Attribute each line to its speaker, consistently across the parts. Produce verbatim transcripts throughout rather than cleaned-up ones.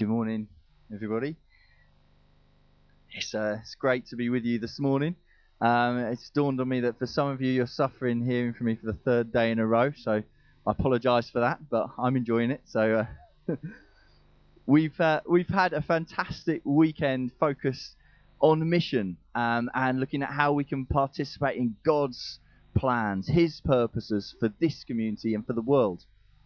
Speaker 1: Good morning, everybody. It's, uh, it's great to be with you this morning. Um, it's dawned on me that for some of you, you're suffering hearing from me for the third day in a row, so I apologise for that, but I'm enjoying it. So uh, we've uh, we've had a fantastic weekend focused on mission um, and looking at how we can participate in God's plans, His purposes for this community and for the world.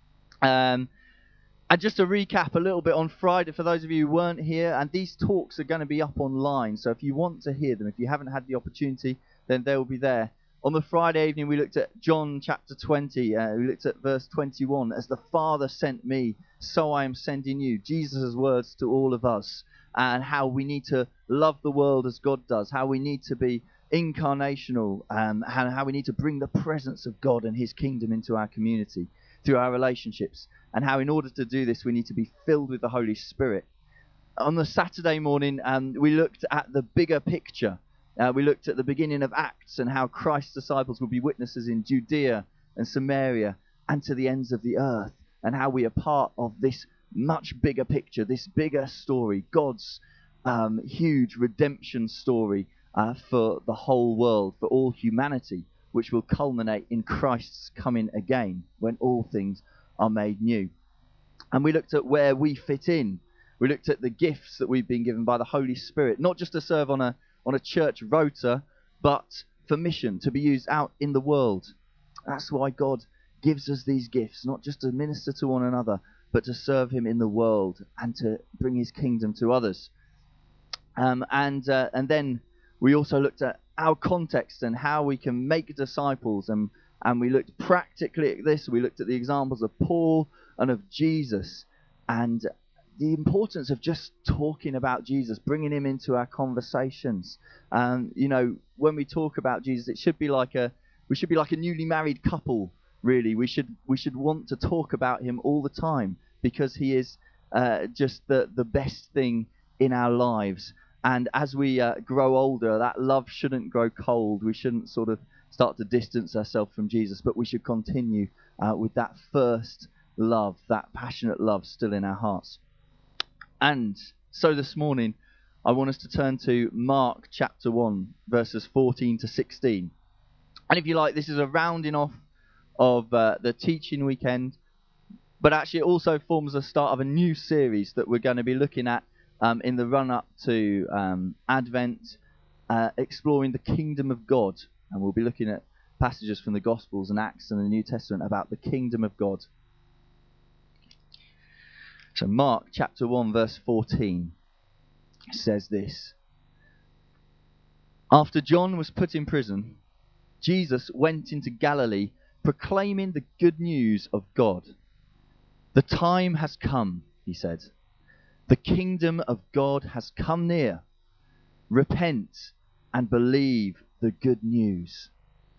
Speaker 1: Um, And just to recap a little bit on Friday, for those of you who weren't here, and these talks are going to be up online, so if you want to hear them, if you haven't had the opportunity, then they will be there. On the Friday evening, we looked at John chapter twenty, uh, we looked at verse twenty-one, as the Father sent me, so I am sending you, Jesus' words to all of us, and how we need to love the world as God does, how we need to be incarnational, um, and how we need to bring the presence of God and His kingdom into our community, through our relationships, and how in order to do this we need to be filled with the Holy Spirit. On the Saturday morning, um, we looked at the bigger picture. Uh, we looked at the beginning of Acts and how Christ's disciples will be witnesses in Judea and Samaria and to the ends of the earth, and how we are part of this much bigger picture, this bigger story, God's um, huge redemption story uh, for the whole world, for all humanity, which will culminate in Christ's coming again when all things are made new. And we looked at where we fit in. We looked at the gifts that we've been given by the Holy Spirit, not just to serve on a on a church rota, but for mission, to be used out in the world. That's why God gives us these gifts, not just to minister to one another, but to serve Him in the world and to bring His kingdom to others. Um, and uh, and then we also looked at our context and how we can make disciples, and and we looked practically at this. We looked at the examples of Paul and of Jesus, and the importance of just talking about Jesus, bringing Him into our conversations. Um, you know, when we talk about Jesus, it should be like a we should be like a newly married couple. Really, we should we should want to talk about Him all the time, because He is uh, just the the best thing in our lives. And as we uh, grow older, that love shouldn't grow cold. We shouldn't sort of start to distance ourselves from Jesus, but we should continue uh, with that first love, that passionate love still in our hearts. And so this morning, I want us to turn to Mark chapter one, verses fourteen to sixteen. And if you like, this is a rounding off of uh, the teaching weekend, but actually it also forms the start of a new series that we're going to be looking at Um, in the run-up to um, Advent, uh, exploring the kingdom of God. And we'll be looking at passages from the Gospels and Acts and the New Testament about the kingdom of God. So Mark chapter one verse fourteen says this: After John was put in prison, Jesus went into Galilee proclaiming the good news of God. The time has come, he said. The kingdom of God has come near. Repent and believe the good news.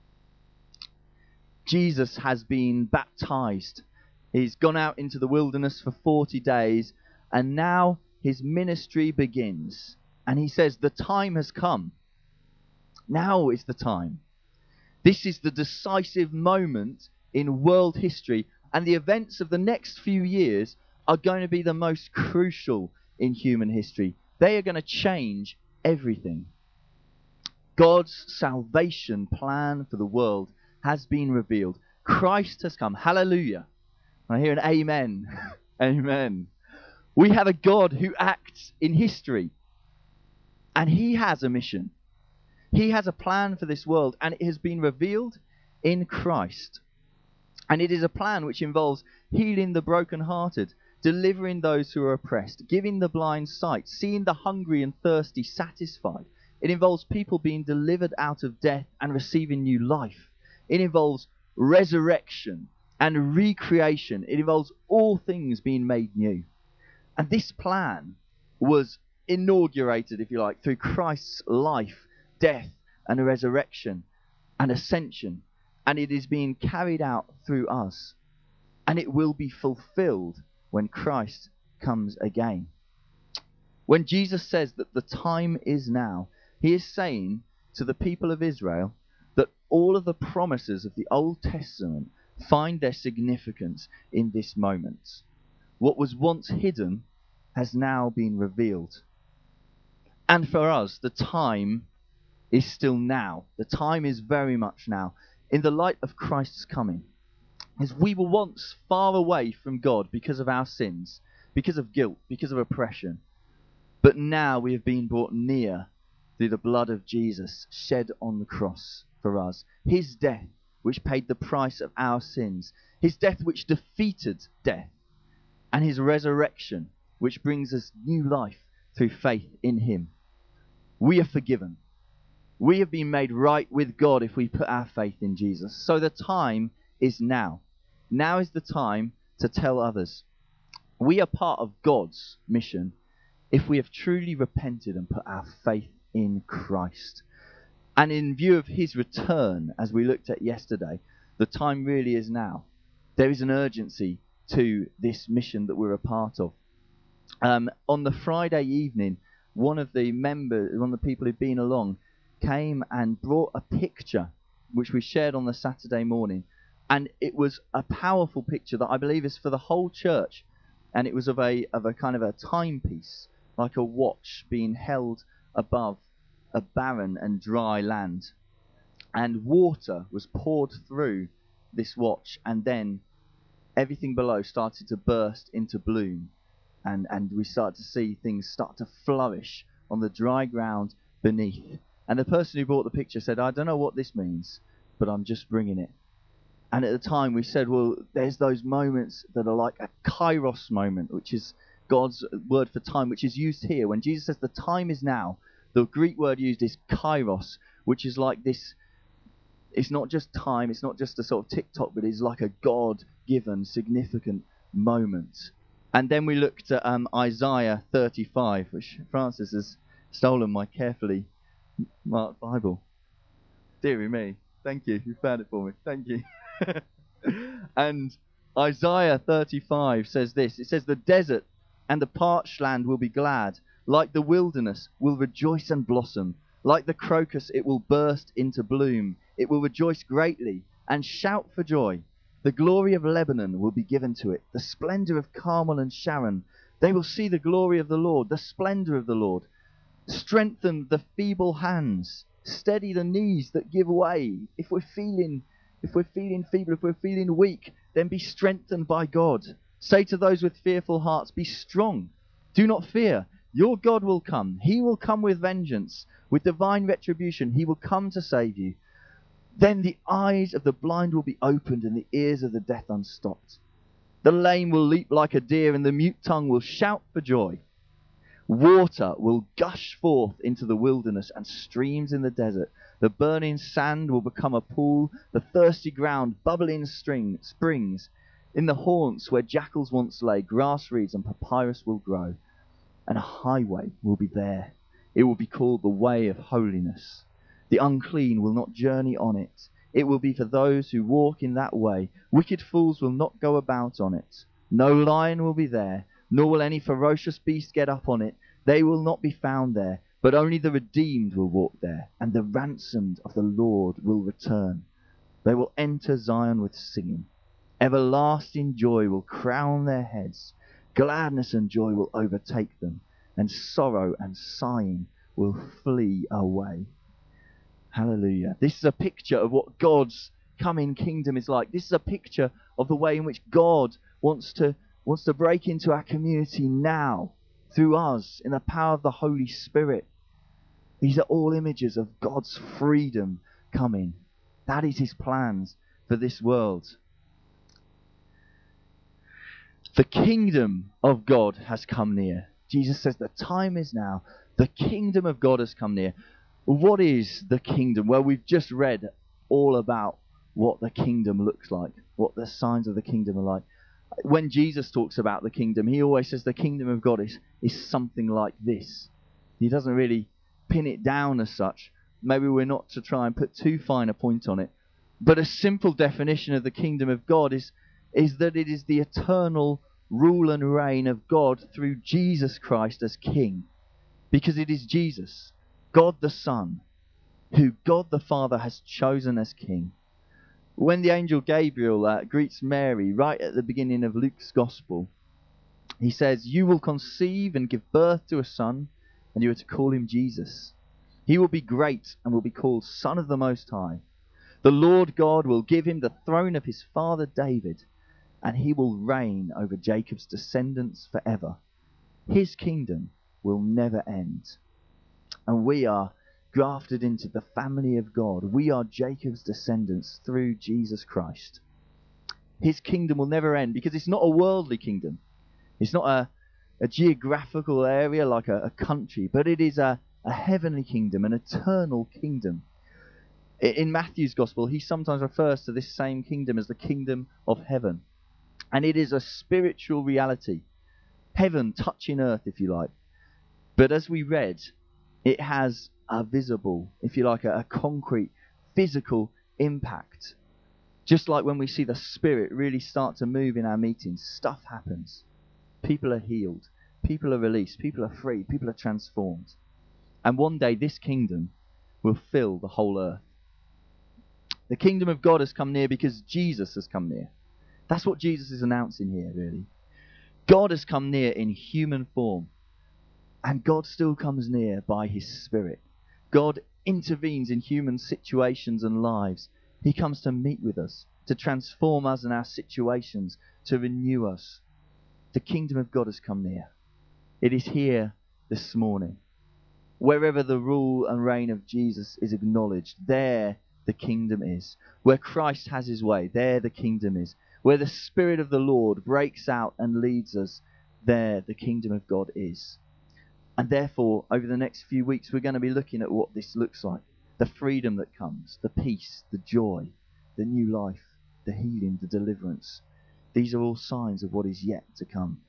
Speaker 1: Jesus has been baptized. He's gone out into the wilderness for forty days, and now his ministry begins. And he says, the time has come. Now is the time. This is the decisive moment in world history, and the events of the next few years are going to be the most crucial in human history. They are going to change everything. God's salvation plan for the world has been revealed. Christ has come. Hallelujah. I hear an amen. Amen. We have a God who acts in history, and He has a mission. He has a plan for this world, and it has been revealed in Christ. And it is a plan which involves healing the brokenhearted, delivering those who are oppressed, giving the blind sight, seeing the hungry and thirsty satisfied. It involves people being delivered out of death and receiving new life. It involves resurrection and recreation. It involves all things being made new. And this plan was inaugurated, if you like, through Christ's life, death and resurrection and ascension. And it is being carried out through us. And it will be fulfilled when Christ comes again. When Jesus says that the time is now, He is saying to the people of Israel that all of the promises of the Old Testament find their significance in this moment. What was once hidden has now been revealed. And for us, the time is still now. The time is very much now. In the light of Christ's coming, as we were once far away from God because of our sins, because of guilt, because of oppression, but now we have been brought near through the blood of Jesus shed on the cross for us. His death, which paid the price of our sins. His death, which defeated death. And his resurrection, which brings us new life through faith in him. We are forgiven. We have been made right with God if we put our faith in Jesus. So the time is now. Now is the time to tell others. We are part of God's mission if we have truly repented and put our faith in Christ. And in view of his return, as we looked at yesterday, the time really is now. There is an urgency to this mission that we're a part of. Um, on the Friday evening, one of the members, one of the people who'd been along, came and brought a picture, which we shared on the Saturday morning. And it was a powerful picture that I believe is for the whole church. And it was of a of a kind of a timepiece, like a watch being held above a barren and dry land. And water was poured through this watch, and then everything below started to burst into bloom. And, and we started to see things start to flourish on the dry ground beneath. And the person who brought the picture said, I don't know what this means, but I'm just bringing it. And at the time we said, well, there's those moments that are like a kairos moment, which is God's word for time, which is used here. When Jesus says the time is now, the Greek word used is kairos, which is like this. It's not just time, it's not just a sort of tick-tock, but it's like a God-given, significant moment. And then we looked at um, Isaiah thirty-five, which Francis has stolen my carefully marked Bible. Deary me. Thank you. You found it for me. Thank you. And Isaiah thirty-five says this. It says, the desert and the parched land will be glad. Like the wilderness will rejoice and blossom. Like the crocus it will burst into bloom. It will rejoice greatly and shout for joy. The glory of Lebanon will be given to it, the splendor of Carmel and Sharon. They will see the glory of the Lord, the splendor of the Lord. Strengthen the feeble hands, steady the knees that give way. If we're feeling, if we're feeling feeble, if we're feeling weak, then be strengthened by God. Say to those with fearful hearts, be strong. Do not fear. Your God will come. He will come with vengeance, with divine retribution. He will come to save you. Then the eyes of the blind will be opened and the ears of the deaf unstopped. The lame will leap like a deer and the mute tongue will shout for joy. Water will gush forth into the wilderness and streams in the desert. The burning sand will become a pool, the thirsty ground bubbling string, springs. In the haunts where jackals once lay, grass reeds and papyrus will grow. And a highway will be there. It will be called the way of holiness. The unclean will not journey on it. It will be for those who walk in that way. Wicked fools will not go about on it. No lion will be there, nor will any ferocious beast get up on it. They will not be found there, but only the redeemed will walk there, and the ransomed of the Lord will return. They will enter Zion with singing. Everlasting joy will crown their heads. Gladness and joy will overtake them, and sorrow and sighing will flee away. Hallelujah. This is a picture of what God's coming kingdom is like. This is a picture of the way in which God wants to wants to break into our community now through us in the power of the Holy Spirit. These are all images of God's freedom coming. That is his plans for this world. The kingdom of God has come near. Jesus says the time is now. The kingdom of God has come near. What is the kingdom? Well, we've just read all about what the kingdom looks like, what the signs of the kingdom are like. When Jesus talks about the kingdom, he always says the kingdom of God is, is something like this. He doesn't really pin it down as such. Maybe we're not to try and put too fine a point on it. But a simple definition of the kingdom of God is, is that it is the eternal rule and reign of God through Jesus Christ as King. Because it is Jesus, God the Son, who God the Father has chosen as King. When the angel Gabriel uh, greets Mary right at the beginning of Luke's Gospel, He says, "You will conceive and give birth to a son, and you are to call him Jesus. He will be great and will be called Son of the Most High. The Lord God will give him the throne of his father David, and he will reign over Jacob's descendants forever. His kingdom will never end." And we are grafted into the family of God. We are Jacob's descendants through Jesus Christ. His kingdom will never end because it's not a worldly kingdom. It's not a, a geographical area like a, a country, but it is a, a heavenly kingdom, an eternal kingdom. In Matthew's gospel, he sometimes refers to this same kingdom as the kingdom of heaven. And it is a spiritual reality. Heaven touching earth, if you like. But as we read, it has a visible, if you like, a, a concrete, physical impact. Just like when we see the Spirit really start to move in our meetings, stuff happens. People are healed. People are released. People are free. People are transformed. And one day this kingdom will fill the whole earth. The kingdom of God has come near because Jesus has come near. That's what Jesus is announcing here, really. God has come near in human form. And God still comes near by his Spirit. God intervenes in human situations and lives. He comes to meet with us, to transform us and our situations, to renew us. The kingdom of God has come near. It is here this morning. Wherever the rule and reign of Jesus is acknowledged, there the kingdom is. Where Christ has his way, there the kingdom is. Where the Spirit of the Lord breaks out and leads us, there the kingdom of God is. And therefore, over the next few weeks, we're going to be looking at what this looks like. The freedom that comes, the peace, the joy, the new life, the healing, the deliverance. These are all signs of what is yet to come.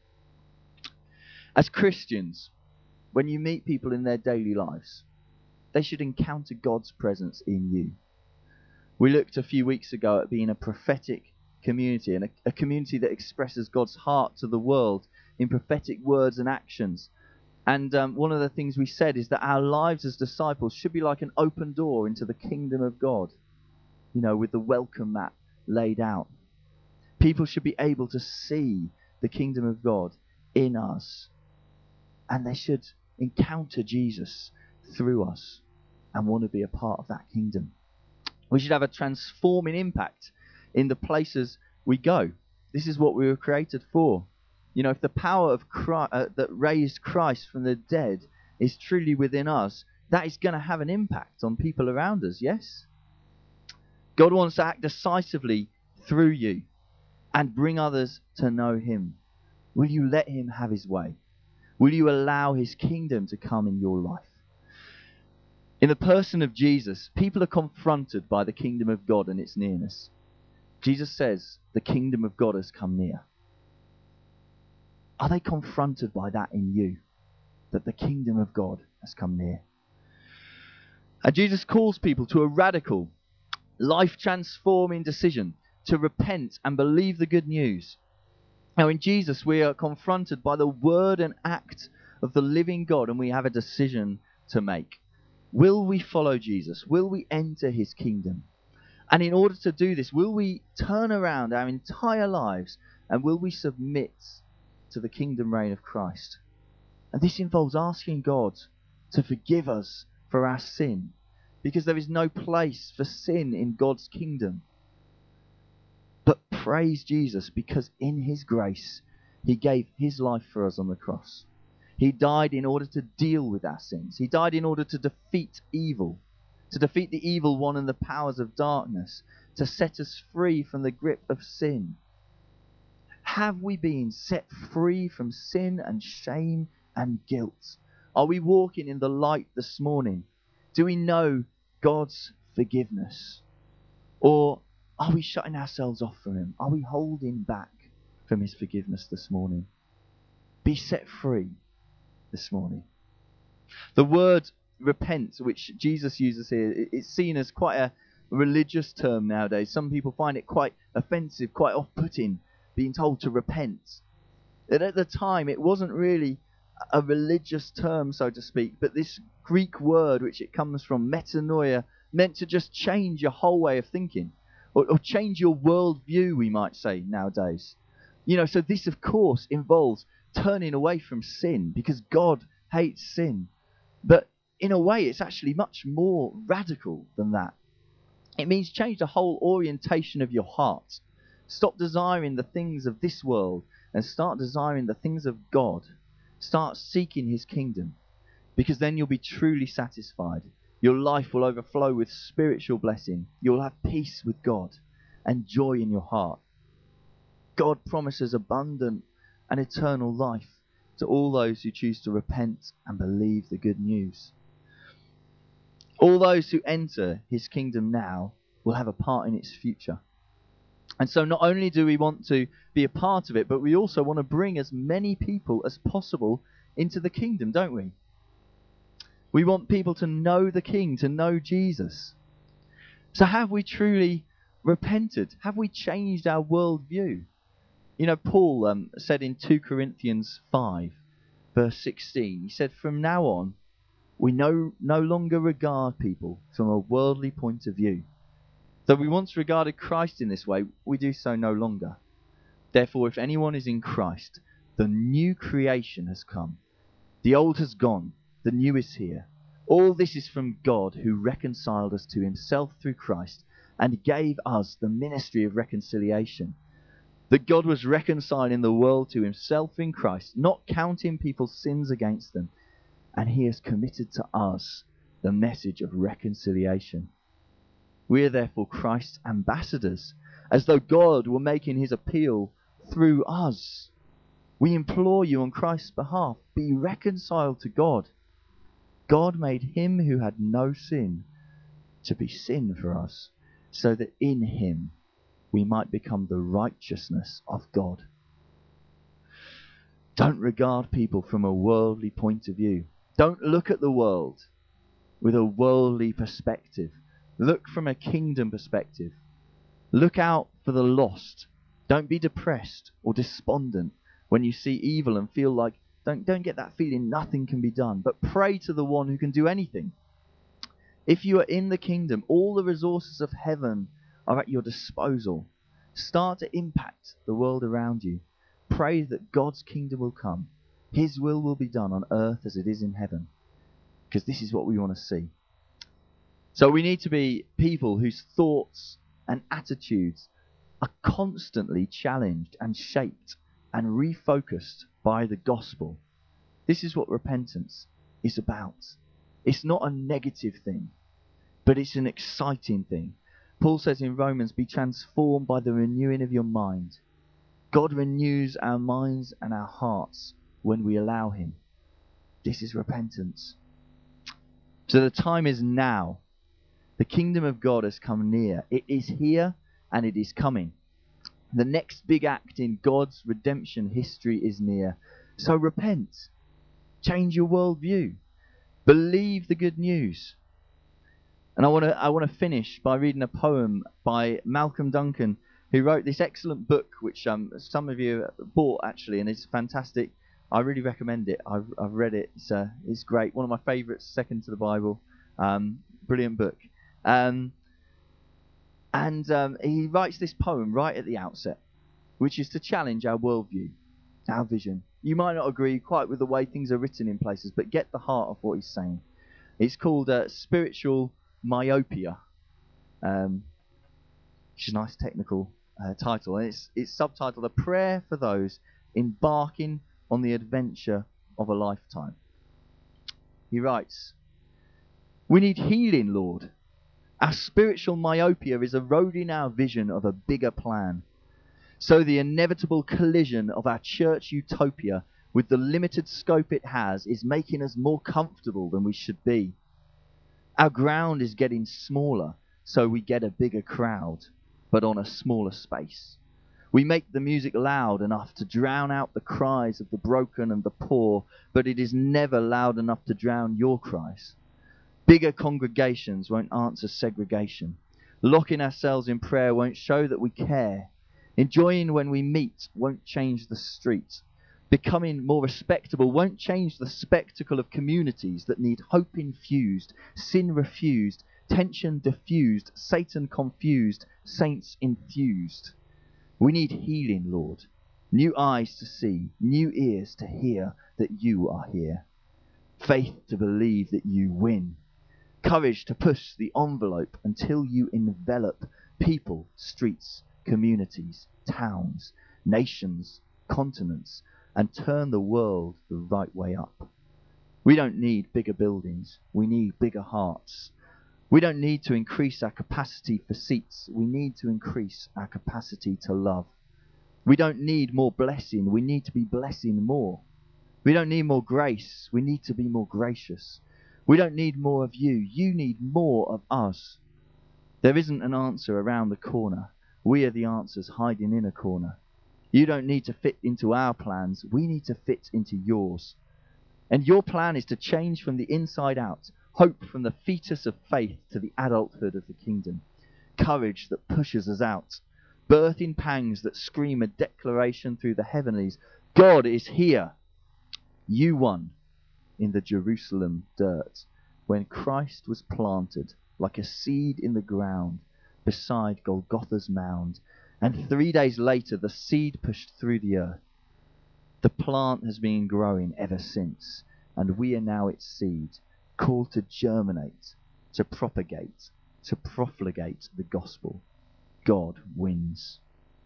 Speaker 1: As Christians, when you meet people in their daily lives, they should encounter God's presence in you. We looked a few weeks ago at being a prophetic community, and a, a community that expresses God's heart to the world in prophetic words and actions. And um, one of the things we said is that our lives as disciples should be like an open door into the kingdom of God, you know, with the welcome mat laid out. People should be able to see the kingdom of God in us, and they should encounter Jesus through us and want to be a part of that kingdom. We should have a transforming impact in the places we go. This is what we were created for. You know, if the power of Christ, uh, that raised Christ from the dead is truly within us, that is going to have an impact on people around us, yes? God wants to act decisively through you and bring others to know him. Will you let him have his way? Will you allow his kingdom to come in your life? In the person of Jesus, people are confronted by the kingdom of God and its nearness. Jesus says, the kingdom of God has come near. Are they confronted by that in you? That the kingdom of God has come near. And Jesus calls people to a radical, life-transforming decision to repent and believe the good news. Now in Jesus we are confronted by the word and act of the living God, and we have a decision to make. Will we follow Jesus? Will we enter his kingdom? And in order to do this, will we turn around our entire lives and will we submit to the kingdom reign of Christ? And this involves asking God to forgive us for our sin, because there is no place for sin in God's kingdom. But praise Jesus, because in his grace he gave his life for us on the cross. He died in order to deal with our sins. He died in order to defeat evil, to defeat the evil one and the powers of darkness, to set us free from the grip of sin. Have we been set free from sin and shame and guilt? Are we walking in the light this morning? Do we know God's forgiveness? Or are we shutting ourselves off from him? Are we holding back from his forgiveness this morning? Be set free this morning. The word repent, which Jesus uses here, it's seen as quite a religious term nowadays. Some people find it quite offensive, quite off-putting, being told to repent. And at the time, it wasn't really a religious term, so to speak, but this Greek word, which it comes from, metanoia, meant to just change your whole way of thinking, or, or change your worldview, we might say nowadays. You know, so this, of course, involves turning away from sin because God hates sin. But in a way, it's actually much more radical than that. It means change the whole orientation of your heart. Stop desiring the things of this world and start desiring the things of God. Start seeking his kingdom, because then you'll be truly satisfied. Your life will overflow with spiritual blessing. You'll have peace with God and joy in your heart. God promises abundant and eternal life to all those who choose to repent and believe the good news. All those who enter his kingdom now will have a part in its future. And so not only do we want to be a part of it, but we also want to bring as many people as possible into the kingdom, don't we? We want people to know the King, to know Jesus. So have we truly repented? Have we changed our worldview? You know, Paul um, said in two Corinthians five, verse sixteen, he said, from now on, we no, no longer regard people from a worldly point of view. Though we once regarded Christ in this way, we do so no longer. Therefore, if anyone is in Christ, the new creation has come. The old has gone, the new is here. All this is from God, who reconciled us to himself through Christ and gave us the ministry of reconciliation. That God was reconciling the world to himself in Christ, not counting people's sins against them. And he has committed to us the message of reconciliation. We are therefore Christ's ambassadors, as though God were making his appeal through us. We implore you on Christ's behalf, be reconciled to God. God made him who had no sin to be sin for us, so that in him we might become the righteousness of God. Don't regard people from a worldly point of view. Don't look at the world with a worldly perspective. Look from a kingdom perspective. Look out for the lost. Don't be depressed or despondent when you see evil and feel like, don't, don't get that feeling nothing can be done, but pray to the one who can do anything. If you are in the kingdom, all the resources of heaven are at your disposal. Start to impact the world around you. Pray that God's kingdom will come. His will will be done on earth as it is in heaven. Because this is what we want to see. So we need to be people whose thoughts and attitudes are constantly challenged and shaped and refocused by the gospel. This is what repentance is about. It's not a negative thing, but it's an exciting thing. Paul says in Romans, be transformed by the renewing of your mind. God renews our minds and our hearts when we allow him. This is repentance. So the time is now. The kingdom of God has come near. It is here and it is coming. The next big act in God's redemption history is near. So repent. Change your worldview. Believe the good news. And I want to I want to finish by reading a poem by Malcolm Duncan, who wrote this excellent book, which um, some of you bought actually, and it's fantastic. I really recommend it. I've, I've read it. It's, uh, it's great. One of my favourites, second to the Bible. Um, brilliant book. Um, and um, he writes this poem right at the outset, which is to challenge our worldview, our vision. You might not agree quite with the way things are written in places, but get the heart of what he's saying. It's called uh, Spiritual Myopia, um, which is a nice technical uh, title. And it's, it's subtitled A Prayer for Those Embarking on the Adventure of a Lifetime. He writes, we need healing, Lord. Our spiritual myopia is eroding our vision of a bigger plan. So the inevitable collision of our church utopia with the limited scope it has is making us more comfortable than we should be. Our ground is getting smaller, so we get a bigger crowd, but on a smaller space. We make the music loud enough to drown out the cries of the broken and the poor, but it is never loud enough to drown your cries. Bigger congregations won't answer segregation. Locking ourselves in prayer won't show that we care. Enjoying when we meet won't change the street. Becoming more respectable won't change the spectacle of communities that need hope infused, sin refused, tension diffused, Satan confused, saints infused. We need healing, Lord. new eyes to see, new ears to hear that you are here, faith to believe that you win, courage to push the envelope until you envelop people, streets, communities, towns, nations, continents, and turn the world the right way up. We don't need bigger buildings, we need bigger hearts. We don't need to increase our capacity for seats, we need to increase our capacity to love. We don't need more blessing, we need to be blessing more. We don't need more grace, we need to be more gracious. We don't need more of you, you need more of us. There isn't an answer around the corner. We are the answers hiding in a corner. You don't need to fit into our plans, we need to fit into yours. And your plan is to change from the inside out, hope from the fetus of faith to the adulthood of the kingdom, courage that pushes us out, birthing pangs that scream a declaration through the heavenlies. God is here. You won in the Jerusalem dirt, when Christ was planted like a seed in the ground beside Golgotha's mound, and three days later the seed pushed through the earth. The plant has been growing ever since, and we are now its seed, called to germinate, to propagate, to profligate the gospel. God wins.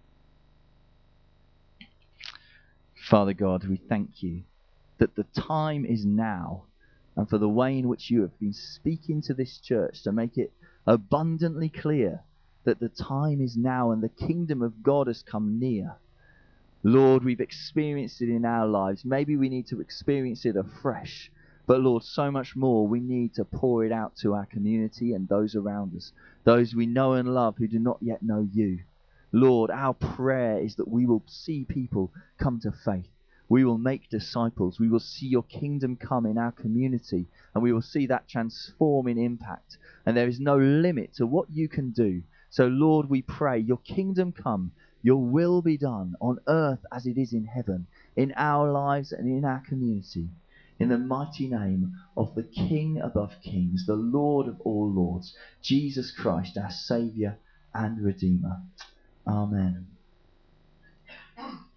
Speaker 1: Father God, we thank you that the time is now, and for the way in which you have been speaking to this church to make it abundantly clear that the time is now and the kingdom of God has come near. Lord, we've experienced it in our lives. Maybe we need to experience it afresh. But Lord, so much more we need to pour it out to our community and those around us, those we know and love who do not yet know you. Lord, our prayer is that we will see people come to faith. We will make disciples. We will see your kingdom come in our community, and we will see that transforming impact. And there is no limit to what you can do. So Lord, we pray, your kingdom come, your will be done on earth as it is in heaven, in our lives and in our community. In the mighty name of the King above kings, the Lord of all lords, Jesus Christ, our Saviour and Redeemer. Amen.